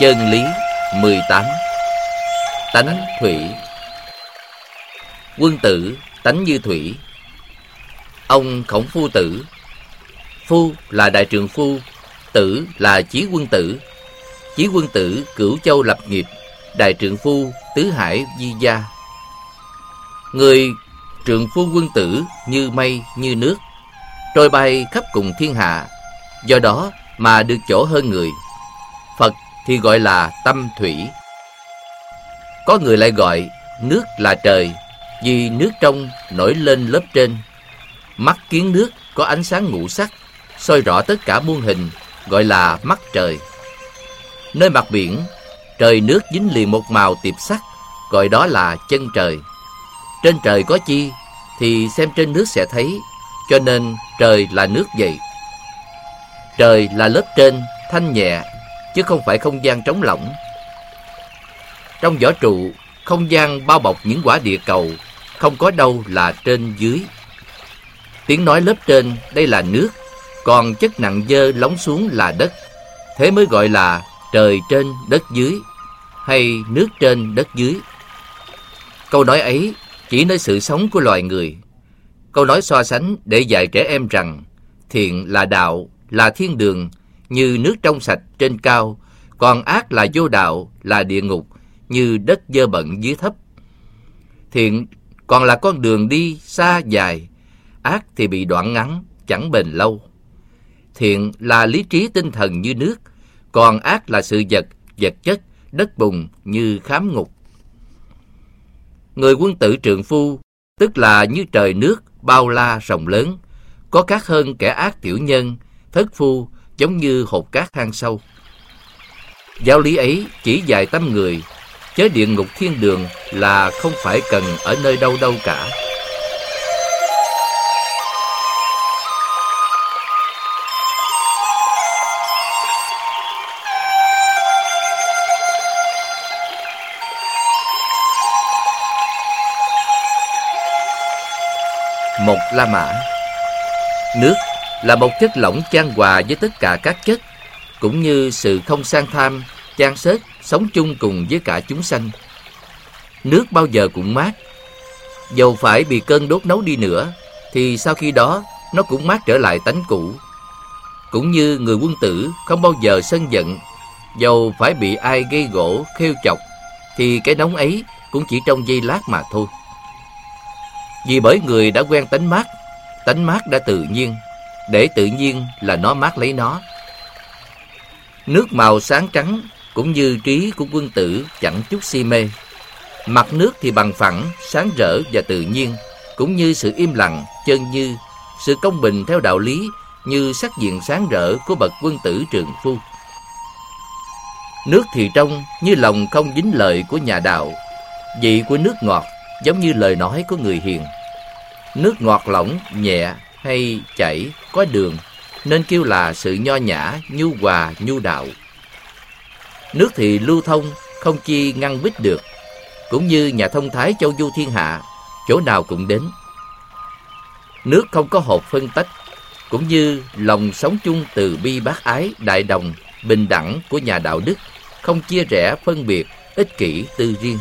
Chân lý 18. Tánh thủy. Quân tử tánh như thủy. Ông Khổng Phu Tử. Phu là đại trượng phu, tử là chí quân tử. Chí quân tử cửu châu lập nghiệp, đại trượng phu tứ hải di gia. Người trượng phu quân tử như mây như nước, trôi bay khắp cùng thiên hạ, do đó mà được chỗ hơn người. Phật thì gọi là tâm thủy. Có người lại gọi nước là trời, vì nước trong nổi lên lớp trên. Mắt kiến nước có ánh sáng ngũ sắc, soi rõ tất cả muôn hình, gọi là mắt trời. Nơi mặt biển, trời nước dính liền một màu tiệp sắc, gọi đó là chân trời. Trên trời có chi thì xem trên nước sẽ thấy, cho nên trời là nước vậy. Trời là lớp trên, thanh nhẹ, chứ không phải không gian trống lỏng. Trong võ trụ, không gian bao bọc những quả địa cầu, không có đâu là trên dưới. Tiếng nói lớp trên đây là nước, còn chất nặng dơ lóng xuống là đất. Thế mới gọi là trời trên đất dưới, hay nước trên đất dưới. Câu nói ấy chỉ nơi sự sống của loài người. Câu nói so sánh để dạy trẻ em rằng thiện là đạo, là thiên đường, như nước trong sạch trên cao, còn ác là vô đạo, là địa ngục, như đất dơ bẩn dưới thấp. Thiện còn là con đường đi xa dài, ác thì bị đoạn ngắn, chẳng bền lâu. Thiện là lý trí tinh thần như nước, còn ác là sự vật chất, đất bùn như khám ngục. Người quân tử trượng phu, tức là như trời nước, bao la rộng lớn, có khác hơn kẻ ác tiểu nhân, thất phu, giống như hột cát hang sâu. Giáo lý ấy chỉ dạy tâm người, chớ địa ngục thiên đường là không phải cần ở nơi đâu đâu cả. Một La Mã. Nước là một chất lỏng chan hòa với tất cả các chất, cũng như sự không sang tham, chan xết, sống chung cùng với cả chúng sanh. Nước bao giờ cũng mát. Dầu phải bị cơn đốt nấu đi nữa, thì sau khi đó nó cũng mát trở lại tánh cũ. Cũng như người quân tử không bao giờ sân giận, dầu phải bị ai gây gỗ, khêu chọc, thì cái nóng ấy cũng chỉ trong giây lát mà thôi. Vì bởi người đã quen tánh mát đã tự nhiên, để tự nhiên là nó mát lấy nó. Nước màu sáng trắng cũng như trí của quân tử chẳng chút si mê. Mặt nước thì bằng phẳng, sáng rỡ và tự nhiên, cũng như sự im lặng, chân như, sự công bình theo đạo lý, như sắc diện sáng rỡ của bậc quân tử trượng phu. Nước thì trong như lòng không dính lợi của nhà đạo. Vị của nước ngọt giống như lời nói của người hiền. Nước ngọt lỏng, nhẹ hay chảy, có đường, nên kêu là sự nho nhã, nhu hòa, nhu đạo. Nước thì lưu thông, không chi ngăn bích được, cũng như nhà thông thái châu du thiên hạ, chỗ nào cũng đến. Nước không có hột phân tách, cũng như lòng sống chung từ bi bác ái, đại đồng, bình đẳng của nhà đạo đức, không chia rẽ phân biệt, ích kỷ tư riêng.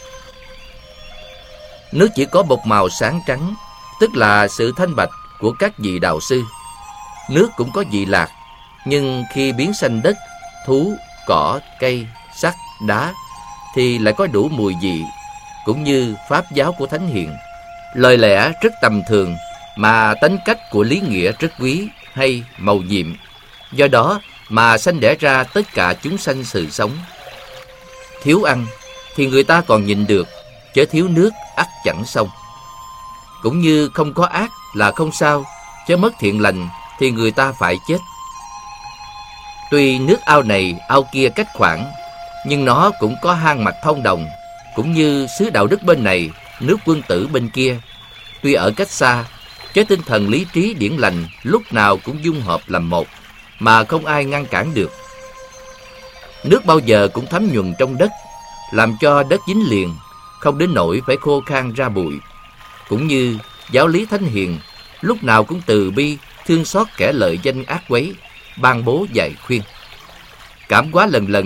Nước chỉ có một màu sáng trắng, tức là sự thanh bạch của các vị đạo sư. Nước cũng có vị lạc, nhưng khi biến sanh đất, thú, cỏ, cây, sắt, đá, thì lại có đủ mùi vị, cũng như pháp giáo của thánh hiền. Lời lẽ rất tầm thường, mà tính cách của lý nghĩa rất quý hay màu nhiệm. Do đó mà sanh đẻ ra tất cả chúng sanh sự sống. Thiếu ăn thì người ta còn nhịn được, chớ thiếu nước ắt chẳng xong. Cũng như không có ác là không sao, chớ mất thiện lành thì người ta phải chết. Tuy nước ao này ao kia cách khoảng, nhưng nó cũng có hang mạch thông đồng, cũng như xứ đạo đức bên này, nước quân tử bên kia. Tuy ở cách xa, chớ tinh thần lý trí điển lành lúc nào cũng dung hợp làm một, mà không ai ngăn cản được. Nước bao giờ cũng thấm nhuần trong đất, làm cho đất dính liền, không đến nỗi phải khô khan ra bụi. Cũng như giáo lý thánh hiền, lúc nào cũng từ bi, thương xót kẻ lợi danh ác quấy, ban bố dạy khuyên. Cảm hóa lần lần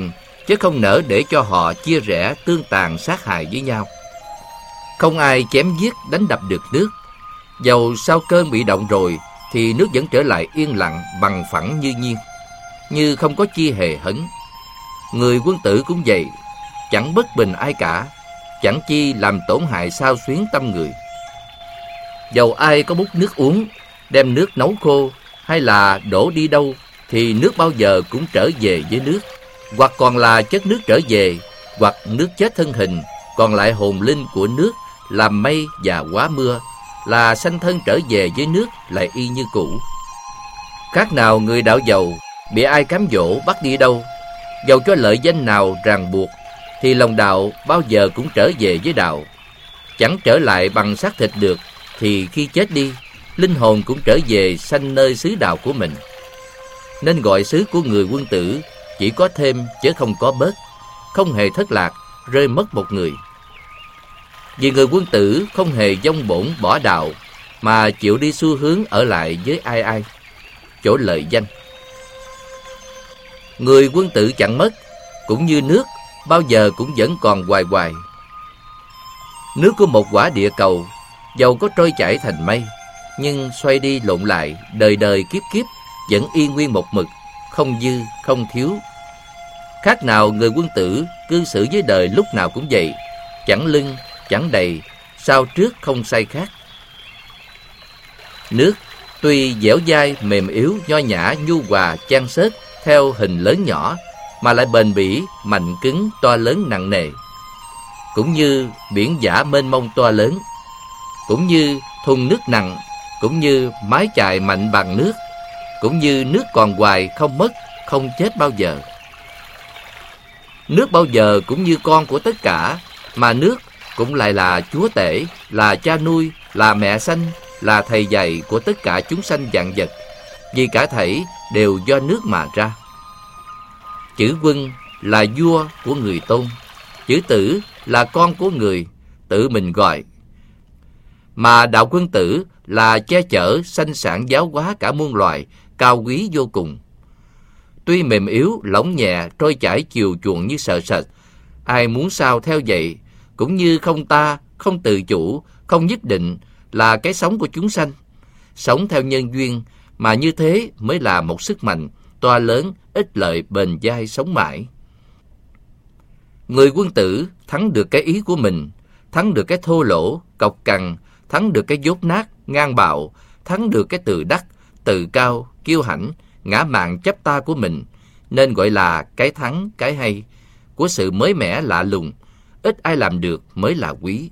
chứ không nỡ để cho họ chia rẽ, tương tàn, sát hại với nhau. Không ai chém giết, đánh đập được nước. Dầu sau cơn bị động rồi thì nước vẫn trở lại yên lặng, bằng phẳng như nhiên, như không có chi hề hấn. Người quân tử cũng vậy, chẳng bất bình ai cả, chẳng chi làm tổn hại xao xuyến tâm người. Dầu ai có múc nước uống, đem nước nấu khô hay là đổ đi đâu, thì nước bao giờ cũng trở về với nước, hoặc còn là chất nước trở về, hoặc nước chết thân hình, còn lại hồn linh của nước, làm mây và hóa mưa, là sanh thân trở về với nước, lại y như cũ. Khác nào người đạo giàu bị ai cám dỗ bắt đi đâu, dầu cho lợi danh nào ràng buộc, thì lòng đạo bao giờ cũng trở về với đạo. Chẳng trở lại bằng xác thịt được, thì khi chết đi, linh hồn cũng trở về sanh nơi xứ đạo của mình. Nên gọi xứ của người quân tử chỉ có thêm chứ không có bớt, không hề thất lạc, rơi mất một người. Vì người quân tử không hề vong bổn bỏ đạo, mà chịu đi xu hướng ở lại với ai, chỗ lợi danh. Người quân tử chẳng mất, cũng như nước, bao giờ cũng vẫn còn hoài hoài. Nước của một quả địa cầu, dầu có trôi chảy thành mây, nhưng xoay đi lộn lại, đời đời kiếp kiếp, vẫn y nguyên một mực, không dư, không thiếu. Khác nào người quân tử cư xử với đời lúc nào cũng vậy, chẳng lưng, chẳng đầy, sao trước không sai khác. Nước tuy dẻo dai, mềm yếu, nho nhã, nhu hòa, chan xết theo hình lớn nhỏ, mà lại bền bỉ, mạnh cứng, to lớn nặng nề. Cũng như biển dã mênh mông to lớn, cũng như thùng nước nặng, cũng như mái chài mạnh bằng nước, cũng như nước còn hoài, không mất, không chết bao giờ. Nước bao giờ cũng như con của tất cả, mà nước cũng lại là chúa tể, là cha nuôi, là mẹ sanh, là thầy dạy của tất cả chúng sanh vạn vật, vì cả thảy đều do nước mà ra. Chữ quân là vua của người tôn, chữ tử là con của người, tự mình gọi. Mà đạo quân tử là che chở, sanh sản giáo hóa cả muôn loài, cao quý vô cùng. Tuy mềm yếu, lỏng nhẹ, trôi chảy chiều chuộng như sợ sệt, ai muốn sao theo vậy, cũng như không ta, không tự chủ, không nhất định, là cái sống của chúng sanh. Sống theo nhân duyên, mà như thế mới là một sức mạnh to lớn, ích lợi, bền dai, sống mãi. Người quân tử thắng được cái ý của mình, thắng được cái thô lỗ, cộc cằn, thắng được cái dốt nát, ngang bạo, thắng được cái tự đắc, tự cao, kiêu hãnh, ngã mạn chấp ta của mình, nên gọi là cái thắng, cái hay của sự mới mẻ lạ lùng, ít ai làm được mới là quý.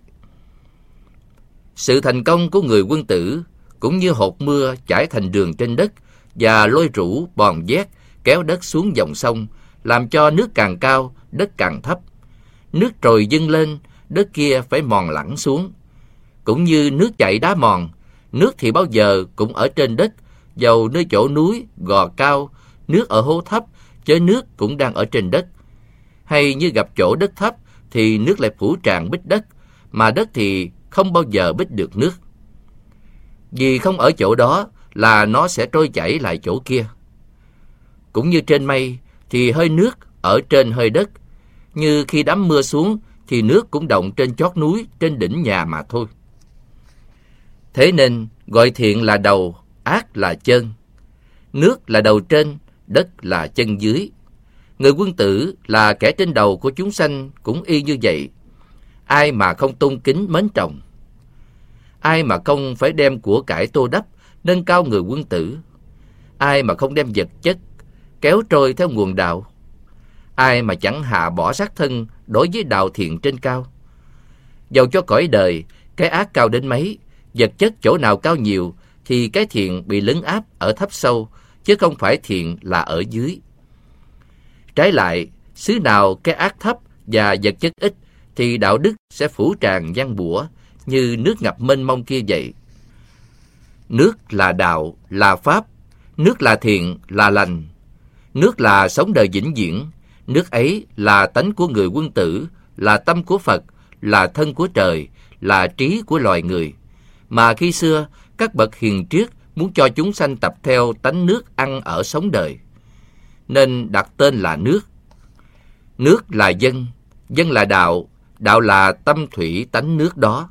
Sự thành công của người quân tử cũng như hột mưa chảy thành đường trên đất và lôi rũ bòn vét kéo đất xuống dòng sông, làm cho nước càng cao, đất càng thấp. Nước trồi dâng lên, đất kia phải mòn lẳng xuống. Cũng như nước chảy đá mòn, nước thì bao giờ cũng ở trên đất, dầu nơi chỗ núi, gò cao, nước ở hố thấp, chớ nước cũng đang ở trên đất. Hay như gặp chỗ đất thấp thì nước lại phủ tràn bít đất, mà đất thì không bao giờ bít được nước. Vì không ở chỗ đó là nó sẽ trôi chảy lại chỗ kia. Cũng như trên mây thì hơi nước ở trên hơi đất, như khi đám mưa xuống thì nước cũng động trên chót núi, trên đỉnh nhà mà thôi. Thế nên gọi thiện là đầu, ác là chân. Nước là đầu trên, đất là chân dưới. Người quân tử là kẻ trên đầu của chúng sanh cũng y như vậy. Ai mà không tôn kính mến trọng? Ai mà không phải đem của cải tô đắp, nâng cao người quân tử? Ai mà không đem vật chất kéo trôi theo nguồn đạo? Ai mà chẳng hạ bỏ xác thân đối với đạo thiện trên cao? Dầu cho cõi đời cái ác cao đến mấy, vật chất chỗ nào cao nhiều, thì cái thiện bị lấn áp ở thấp sâu, chứ không phải thiện là ở dưới. Trái lại, xứ nào cái ác thấp và vật chất ít, thì đạo đức sẽ phủ tràn giăng bủa, như nước ngập mênh mông kia vậy. Nước là đạo, là pháp. Nước là thiện, là lành. Nước là sống đời vĩnh viễn. Nước ấy là tánh của người quân tử, là tâm của Phật, là thân của trời, là trí của loài người. Mà khi xưa, các bậc hiền triết muốn cho chúng sanh tập theo tánh nước ăn ở sống đời, nên đặt tên là nước. Nước là dân, dân là đạo, đạo là tâm thủy tánh nước đó.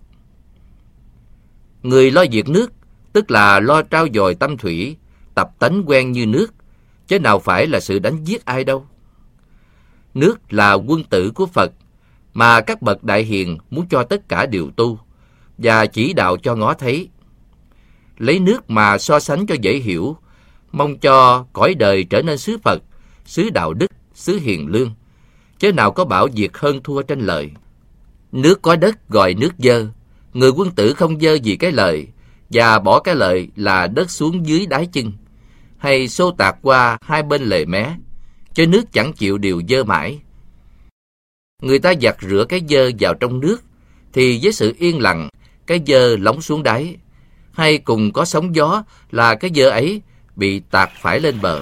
Người lo việc nước, tức là lo trau dồi tâm thủy, tập tánh quen như nước, chứ nào phải là sự đánh giết ai đâu. Nước là quân tử của Phật, mà các bậc đại hiền muốn cho tất cả đều tu, và chỉ đạo cho ngó thấy. Lấy nước mà so sánh cho dễ hiểu, mong cho cõi đời trở nên xứ Phật, xứ đạo đức, xứ hiền lương, chứ nào có bảo việc hơn thua tranh lợi. Nước có đất gọi nước dơ, người quân tử không dơ vì cái lợi, và bỏ cái lợi là đất xuống dưới đáy chân, hay xô tạc qua hai bên lề mé, chứ nước chẳng chịu điều dơ mãi. Người ta giặt rửa cái dơ vào trong nước, thì với sự yên lặng, cái dơ lóng xuống đáy, hay cùng có sóng gió là cái dơ ấy bị tạt phải lên bờ.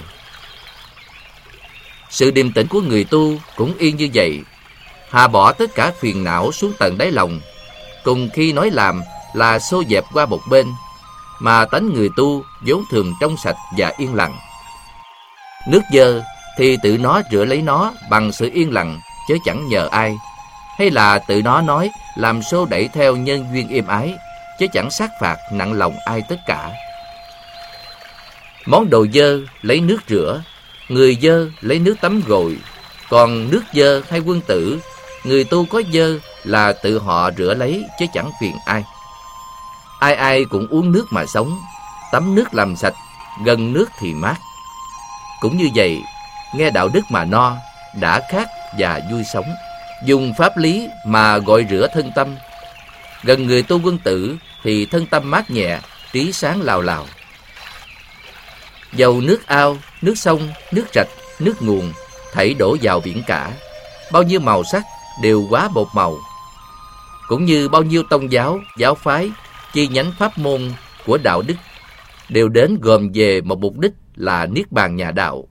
Sự điềm tĩnh của người tu cũng y như vậy, hạ bỏ tất cả phiền não xuống tận đáy lòng, cùng khi nói làm là xô dẹp qua một bên, mà tánh người tu vốn thường trong sạch và yên lặng. Nước dơ thì tự nó rửa lấy nó bằng sự yên lặng, chứ chẳng nhờ ai, hay là tự nó nói làm xô đẩy theo nhân duyên êm ái, chứ chẳng sát phạt nặng lòng ai tất cả. Món đồ dơ lấy nước rửa, người dơ lấy nước tắm gội, còn nước dơ hay quân tử, người tu có dơ là tự họ rửa lấy, chứ chẳng phiền ai. Ai ai cũng uống nước mà sống, tắm nước làm sạch, gần nước thì mát. Cũng như vậy, nghe đạo đức mà no, đã khát và vui sống, dùng pháp lý mà gọi rửa thân tâm. Gần người tu quân tử thì thân tâm mát nhẹ, trí sáng lào lào. Dầu nước ao, nước sông, nước rạch, nước nguồn, thảy đổ vào biển cả, bao nhiêu màu sắc đều quá bột màu. Cũng như bao nhiêu tông giáo, giáo phái, chi nhánh pháp môn của đạo đức đều đến gồm về một mục đích là niết bàn nhà đạo.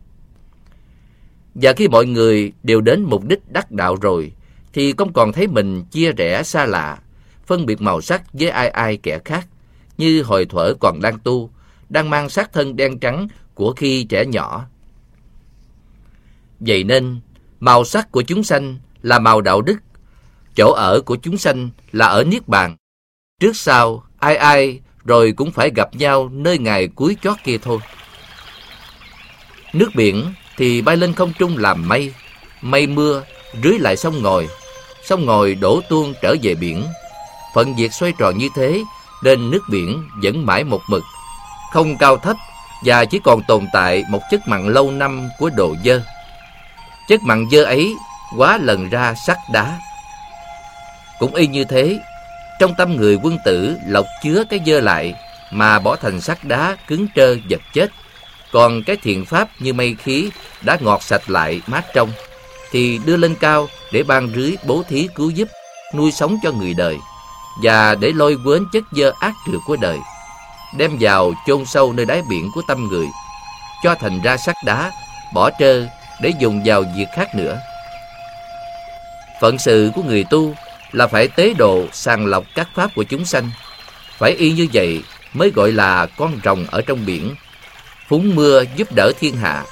Và khi mọi người đều đến mục đích đắc đạo rồi, thì không còn thấy mình chia rẽ xa lạ, phân biệt màu sắc với ai ai kẻ khác, như hồi thuở còn đang tu, đang mang xác thân đen trắng của khi trẻ nhỏ. Vậy nên, màu sắc của chúng sanh là màu đạo đức, chỗ ở của chúng sanh là ở niết bàn. Trước sau, ai ai rồi cũng phải gặp nhau nơi ngày cuối chót kia thôi. Nước biển thì bay lên không trung làm mây, mây mưa rưới lại sông ngòi đổ tuôn trở về biển. Phận việc xoay tròn như thế, nên nước biển vẫn mãi một mực, không cao thấp, và chỉ còn tồn tại một chất mặn lâu năm của đồ dơ. Chất mặn dơ ấy quá lần ra sắt đá. Cũng y như thế, trong tâm người quân tử lọc chứa cái dơ lại, mà bỏ thành sắt đá cứng trơ vật chết. Còn cái thiện pháp như mây khí đã ngọt sạch lại mát trong, thì đưa lên cao để ban rưới bố thí cứu giúp, nuôi sống cho người đời, và để lôi quến chất dơ ác trược của đời, đem vào chôn sâu nơi đáy biển của tâm người, cho thành ra sắt đá, bỏ trơ để dùng vào việc khác nữa. Phận sự của người tu là phải tế độ sàng lọc các pháp của chúng sanh. Phải y như vậy mới gọi là con rồng ở trong biển, phúng mưa giúp đỡ thiên hạ.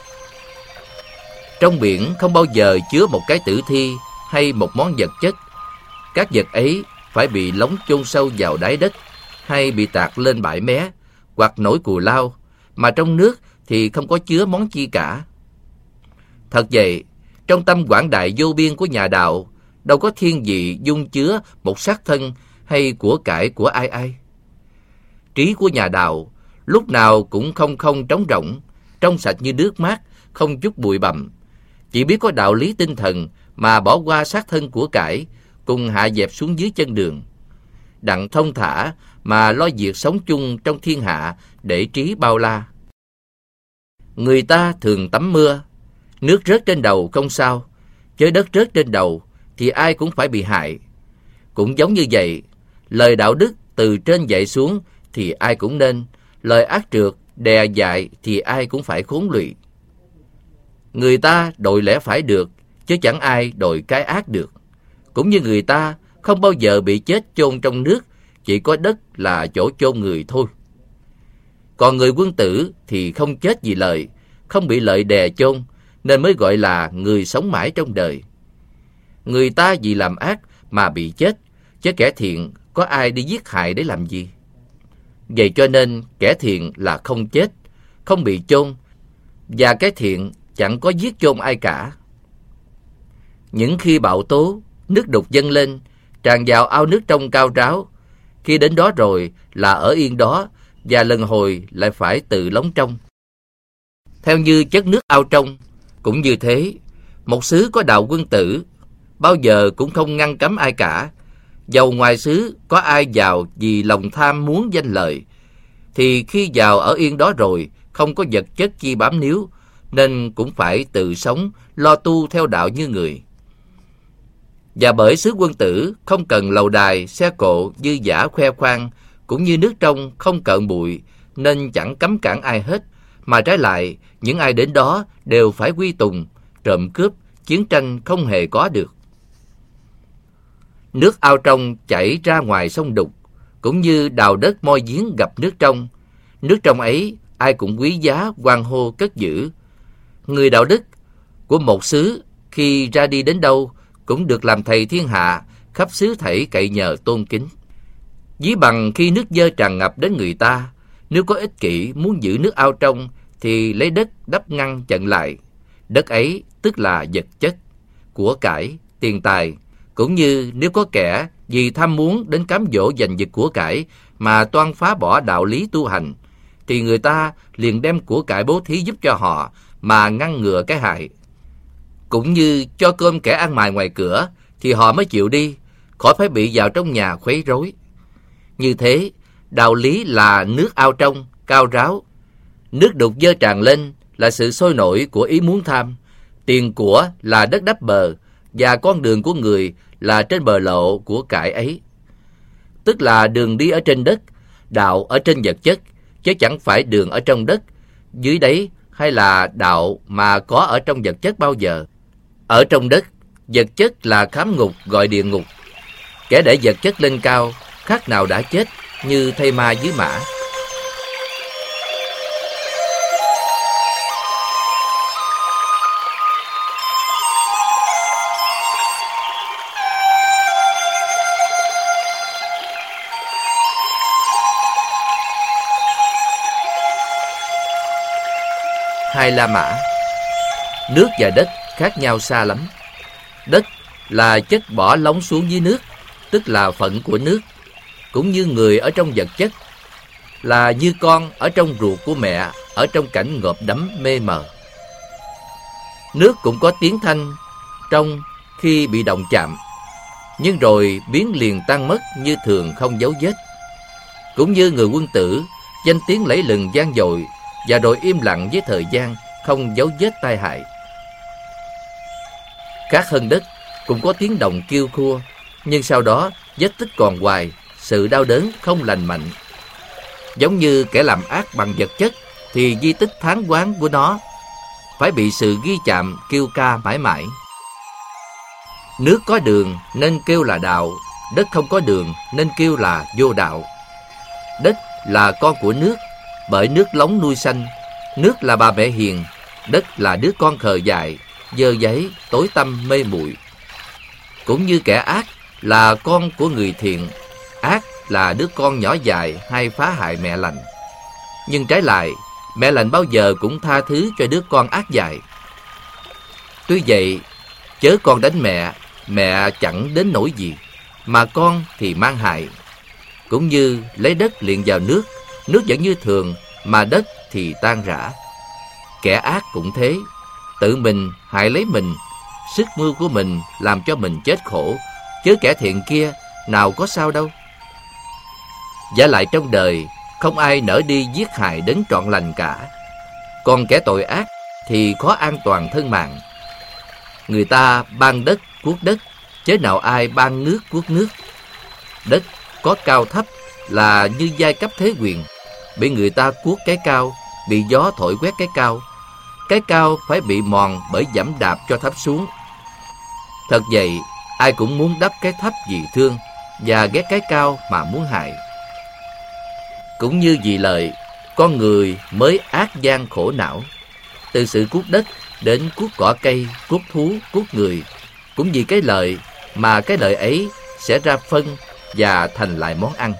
Trong biển không bao giờ chứa một cái tử thi hay một món vật chất. Các vật ấy phải bị lóng chôn sâu vào đáy đất, hay bị tạt lên bãi mé, hoặc nổi cù lao, mà trong nước thì không có chứa món chi cả. Thật vậy, trong tâm quảng đại vô biên của nhà đạo, đâu có thiên vị dung chứa một xác thân hay của cải của ai ai. Trí của nhà đạo lúc nào cũng không trống rỗng, trong sạch như nước mát, không chút bụi bặm. Chỉ biết có đạo lý tinh thần mà bỏ qua xác thân của cải, cùng hạ dẹp xuống dưới chân đường. Đặng thông thả mà lo việc sống chung trong thiên hạ để trí bao la. Người ta thường tắm mưa, nước rớt trên đầu không sao, chớ đất rớt trên đầu thì ai cũng phải bị hại. Cũng giống như vậy, lời đạo đức từ trên dậy xuống thì ai cũng nên, lời ác trược đè dại thì ai cũng phải khốn lụy. Người ta đòi lẽ phải được, chứ chẳng ai đòi cái ác được. Cũng như người ta không bao giờ bị chết chôn trong nước, chỉ có đất là chỗ chôn người thôi. Còn người quân tử thì không chết vì lợi, không bị lợi đè chôn, nên mới gọi là người sống mãi trong đời. Người ta vì làm ác mà bị chết, chứ kẻ thiện có ai đi giết hại để làm gì? Vậy cho nên kẻ thiện là không chết, không bị chôn, và cái thiện chẳng có giết chôn ai cả. Những khi bão tố, nước đục dâng lên, tràn vào ao nước trong cao ráo, khi đến đó rồi là ở yên đó, và lần hồi lại phải tự lóng trong. Theo như chất nước ao trong, cũng như thế, một xứ có đạo quân tử bao giờ cũng không ngăn cấm ai cả. Dầu ngoài xứ có ai vào vì lòng tham muốn danh lợi, thì khi vào ở yên đó rồi không có vật chất chi bám níu, nên cũng phải tự sống, lo tu theo đạo như người. Và bởi xứ quân tử không cần lầu đài, xe cộ, dư dả khoe khoang, cũng như nước trong không cợn bụi, nên chẳng cấm cản ai hết, mà trái lại, những ai đến đó đều phải quy tùng, trộm cướp, chiến tranh không hề có được. Nước ao trong chảy ra ngoài sông đục, cũng như đào đất moi giếng gặp nước trong. Nước trong ấy ai cũng quý giá, hoan hô cất giữ. Người đạo đức của một xứ khi ra đi đến đâu cũng được làm thầy thiên hạ, khắp xứ thảy cậy nhờ tôn kính. Ví bằng khi nước dơ tràn ngập đến người ta, nếu có ích kỷ muốn giữ nước ao trong thì lấy đất đắp ngăn chặn lại. Đất ấy tức là vật chất, của cải, tiền tài. Cũng như nếu có kẻ vì tham muốn đến cám dỗ giành giật của cải mà toan phá bỏ đạo lý tu hành, thì người ta liền đem của cải bố thí giúp cho họ mà ngăn ngừa cái hại. Cũng như cho cơm kẻ ăn mày ngoài cửa thì họ mới chịu đi, khỏi phải bị vào trong nhà khuấy rối. Như thế, đạo lý là nước ao trong, cao ráo. Nước đục dơ tràn lên là sự sôi nổi của ý muốn tham. Tiền của là đất đắp bờ, và con đường của người là trên bờ lộ của cải ấy. Tức là đường đi ở trên đất, đạo ở trên vật chất, chứ chẳng phải đường ở trong đất, dưới đấy, hay là đạo mà có ở trong vật chất bao giờ. Ở trong đất, vật chất là khám ngục gọi địa ngục. Kẻ để vật chất lên cao, khác nào đã chết, như thây ma dưới mã. Hai La Mã. Nước và đất khác nhau xa lắm. Đất là chất bỏ lóng xuống dưới nước, tức là phận của nước. Cũng như người ở trong vật chất, là như con ở trong ruột của mẹ, ở trong cảnh ngộp đắm mê mờ. Nước cũng có tiếng thanh trong khi bị động chạm, nhưng rồi biến liền tan mất như thường không dấu vết. Cũng như người quân tử, danh tiếng lẫy lừng vang dội, và rồi im lặng với thời gian, không dấu vết tai hại. Khác hơn đất cũng có tiếng động kêu khua, nhưng sau đó vết tích còn hoài, sự đau đớn không lành mạnh. Giống như kẻ làm ác bằng vật chất, thì di tích tháng quán của nó phải bị sự ghi chạm kêu ca mãi mãi. Nước có đường nên kêu là đạo, đất không có đường nên kêu là vô đạo. Đất là con của nước, bởi nước lóng nuôi sanh. Nước là bà mẹ hiền, đất là đứa con khờ dại, dơ giấy, tối tăm mê muội. Cũng như kẻ ác là con của người thiện, ác là đứa con nhỏ dại hay phá hại mẹ lành. Nhưng trái lại, mẹ lành bao giờ cũng tha thứ cho đứa con ác dại. Tuy vậy, chớ con đánh mẹ, mẹ chẳng đến nỗi gì, mà con thì mang hại. Cũng như lấy đất liệng vào nước, nước vẫn như thường, mà đất thì tan rã. Kẻ ác cũng thế, tự mình hại lấy mình, sức mưu của mình làm cho mình chết khổ, chứ kẻ thiện kia nào có sao đâu. Vả lại trong đời, không ai nỡ đi giết hại đến trọn lành cả. Còn kẻ tội ác thì khó an toàn thân mạng. Người ta ban đất cuốc đất, chớ nào ai ban nước cuốc nước. Đất có cao thấp là như giai cấp thế quyền, bị người ta cuốc cái cao, bị gió thổi quét cái cao. Cái cao phải bị mòn bởi giẫm đạp cho thấp xuống. Thật vậy, ai cũng muốn đắp cái thấp vì thương, và ghét cái cao mà muốn hại. Cũng như vì lợi, con người mới ác gian khổ não. Từ sự cuốc đất đến cuốc cỏ cây, cuốc thú, cuốc người, cũng vì cái lợi mà cái lợi ấy sẽ ra phân và thành lại món ăn.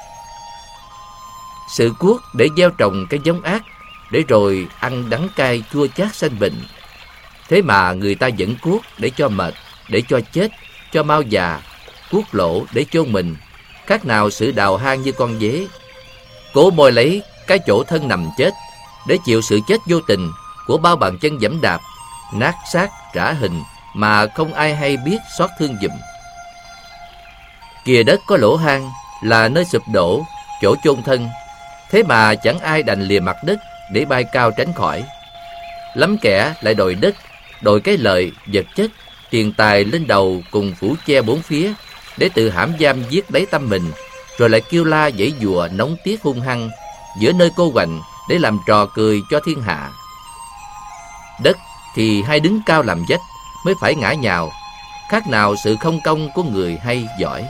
Sự cuốc để gieo trồng cái giống ác, để rồi ăn đắng cay chua chát sanh bệnh. Thế mà người ta vẫn cuốc để cho mệt, để cho chết, cho mau già, cuốc lỗ để chôn mình, khác nào sự đào hang như con dế. Cố moi lấy cái chỗ thân nằm chết, để chịu sự chết vô tình của bao bàn chân giẫm đạp, nát xác trả hình mà không ai hay biết xót thương giùm. Kìa đất có lỗ hang là nơi sụp đổ, chỗ chôn thân, thế mà chẳng ai đành lìa mặt đất để bay cao tránh khỏi. Lắm kẻ lại đòi đất, đòi cái lợi, vật chất, tiền tài lên đầu cùng phủ che bốn phía, để tự hãm giam giết lấy tâm mình, rồi lại kêu la giãy giụa nóng tiếc hung hăng giữa nơi cô quạnh để làm trò cười cho thiên hạ. Đất thì hay đứng cao làm vách mới phải ngã nhào, khác nào sự không công của người hay giỏi.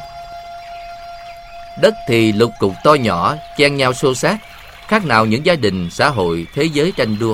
Đất thì lục cục to nhỏ chen nhau xô xát, khác nào những gia đình xã hội thế giới tranh đua.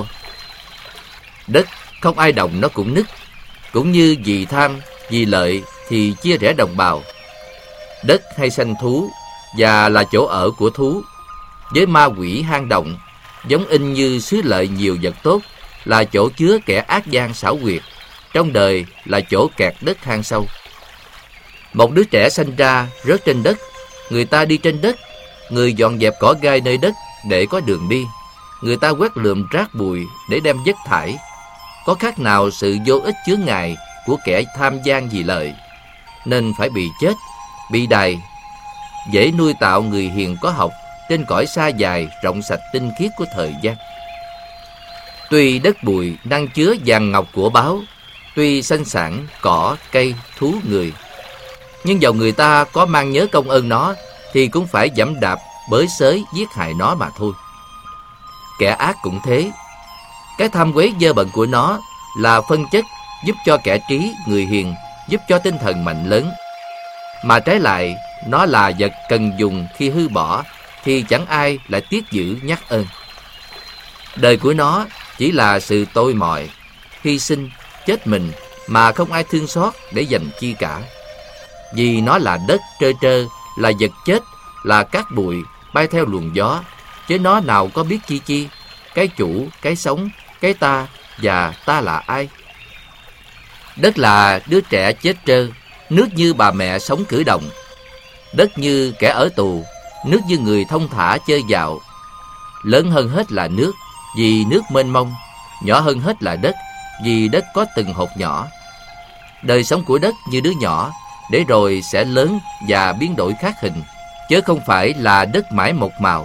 Đất không ai đồng nó cũng nứt, cũng như vì tham, vì lợi thì chia rẽ đồng bào. Đất hay sanh thú và là chỗ ở của thú, với ma quỷ hang động, giống in như xứ lợi nhiều vật tốt, là chỗ chứa kẻ ác gian xảo quyệt, trong đời là chỗ kẹt đất hang sâu. Một đứa trẻ sanh ra rớt trên đất, người ta đi trên đất, người dọn dẹp cỏ gai nơi đất để có đường đi, người ta quét lượm rác bụi để đem vất thải. Có khác nào sự vô ích chướng ngại của kẻ tham gian vì lợi, nên phải bị chết, bị đày. Dễ nuôi tạo người hiền có học trên cõi xa dài rộng sạch tinh khiết của thời gian. Tuy đất bụi năng chứa vàng ngọc của báu, tuy sanh sản cỏ cây thú người, nhưng dầu người ta có mang nhớ công ơn nó thì cũng phải giẫm đạp bới xới giết hại nó mà thôi. Kẻ ác cũng thế. Cái tham quấy dơ bẩn của nó là phân chất giúp cho kẻ trí người hiền, giúp cho tinh thần mạnh lớn. Mà trái lại, nó là vật cần dùng khi hư bỏ thì chẳng ai lại tiếc giữ nhắc ơn. Đời của nó chỉ là sự tôi mọi, hy sinh, chết mình mà không ai thương xót để dành chi cả. Vì nó là đất trơ trơ, là vật chết, là cát bụi bay theo luồng gió, chứ nó nào có biết chi chi, cái chủ, cái sống, cái ta và ta là ai. Đất là đứa trẻ chết trơ, nước như bà mẹ sống cử động. Đất như kẻ ở tù, nước như người thông thả chơi dạo. Lớn hơn hết là nước, vì nước mênh mông. Nhỏ hơn hết là đất, vì đất có từng hột nhỏ. Đời sống của đất như đứa nhỏ, để rồi sẽ lớn và biến đổi khác hình, chứ không phải là đất mãi một màu.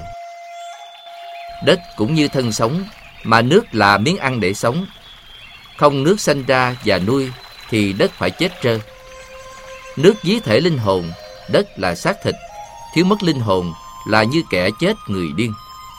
Đất cũng như thân sống, mà nước là miếng ăn để sống. Không nước sanh ra và nuôi thì đất phải chết trơ. Nước ví thể linh hồn, đất là xác thịt. Thiếu mất linh hồn là như kẻ chết người điên.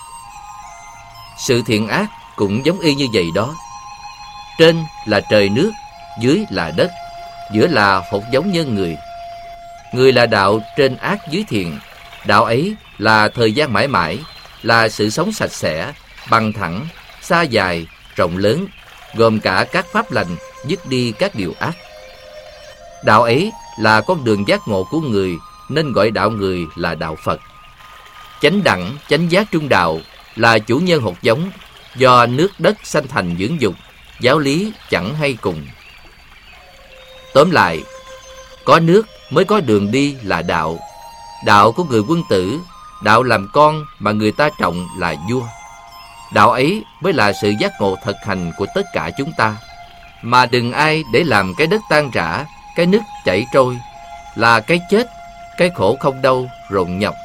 Sự thiện ác cũng giống y như vậy đó. Trên là trời nước, dưới là đất, giữa là hột giống nhân người. Người là đạo trên ác dưới thiện. Đạo ấy là thời gian mãi mãi, là sự sống sạch sẽ, bằng thẳng, xa dài, rộng lớn, gồm cả các pháp lành, dứt đi các điều ác. Đạo ấy là con đường giác ngộ của người, nên gọi đạo người là đạo Phật. Chánh đẳng, chánh giác trung đạo là chủ nhân hột giống, do nước đất sanh thành dưỡng dục, giáo lý chẳng hay cùng. Tóm lại, có nước mới có đường đi là đạo. Đạo của người quân tử, đạo làm con mà người ta trọng là vua. Đạo ấy mới là sự giác ngộ thực hành của tất cả chúng ta. Mà đừng ai để làm cái đất tan rã, cái nước chảy trôi, là cái chết, cái khổ không đâu rộn nhọc.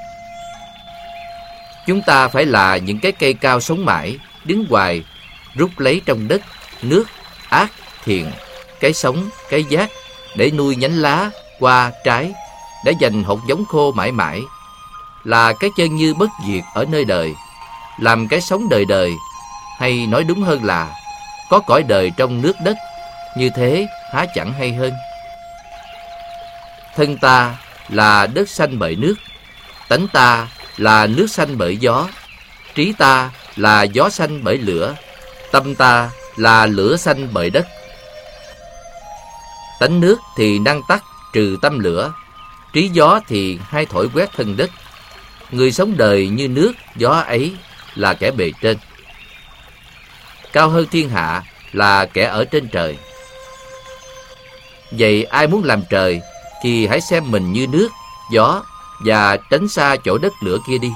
Chúng ta phải là những cái cây cao sống mãi, đứng hoài, rút lấy trong đất, nước, ác, thiện, cái sống, cái giác, để nuôi nhánh lá, hoa, trái, để dành hột giống khô mãi mãi. Là cái chân như bất diệt ở nơi đời, làm cái sống đời đời, hay nói đúng hơn là có cõi đời trong nước đất, như thế há chẳng hay hơn. Thân ta là đất sanh bởi nước, tánh ta là nước sanh bởi gió, trí ta là gió sanh bởi lửa, tâm ta là lửa xanh bợi đất. Tánh nước thì năng tắc trừ tâm lửa, trí gió thì hay thổi quét thân đất. Người sống đời như nước gió ấy là kẻ bề trên. Cao hơn thiên hạ là kẻ ở trên trời. Vậy ai muốn làm trời thì hãy xem mình như nước, gió và tránh xa chỗ đất lửa kia đi.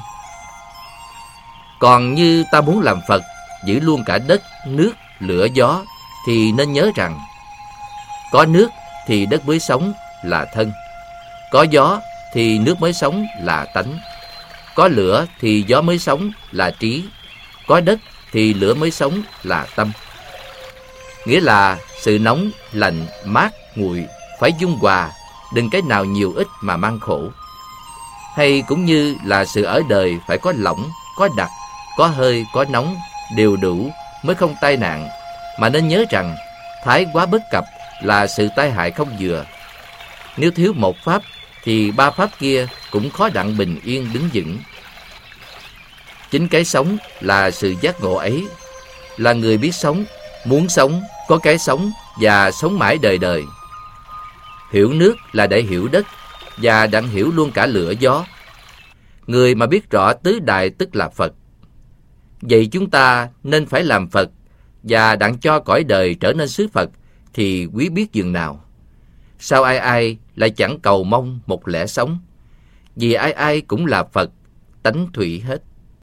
Còn như ta muốn làm Phật, giữ luôn cả đất, nước, lửa, gió, thì nên nhớ rằng có nước thì đất mới sống là thân, có gió thì nước mới sống là tánh, có lửa thì gió mới sống là trí, có đất thì lửa mới sống là tâm. Nghĩa là sự nóng, lạnh, mát, nguội phải dung hòa, đừng cái nào nhiều ít mà mang khổ. Hay cũng như là sự ở đời phải có lỏng, có đặc, có hơi, có nóng, đều đủ mới không tai nạn, mà nên nhớ rằng thái quá bất cập là sự tai hại không vừa. Nếu thiếu một pháp thì ba pháp kia cũng khó đặng bình yên đứng vững. Chính cái sống là sự giác ngộ ấy, là người biết sống, muốn sống, có cái sống và sống mãi đời đời. Hiểu nước là để hiểu đất và đặng hiểu luôn cả lửa gió. Người mà biết rõ tứ đại tức là Phật. Vậy chúng ta nên phải làm Phật và đặng cho cõi đời trở nên xứ Phật thì quý biết dường nào. Sao ai ai lại chẳng cầu mong một lẽ sống? Vì ai ai cũng là Phật, tánh thủy hết.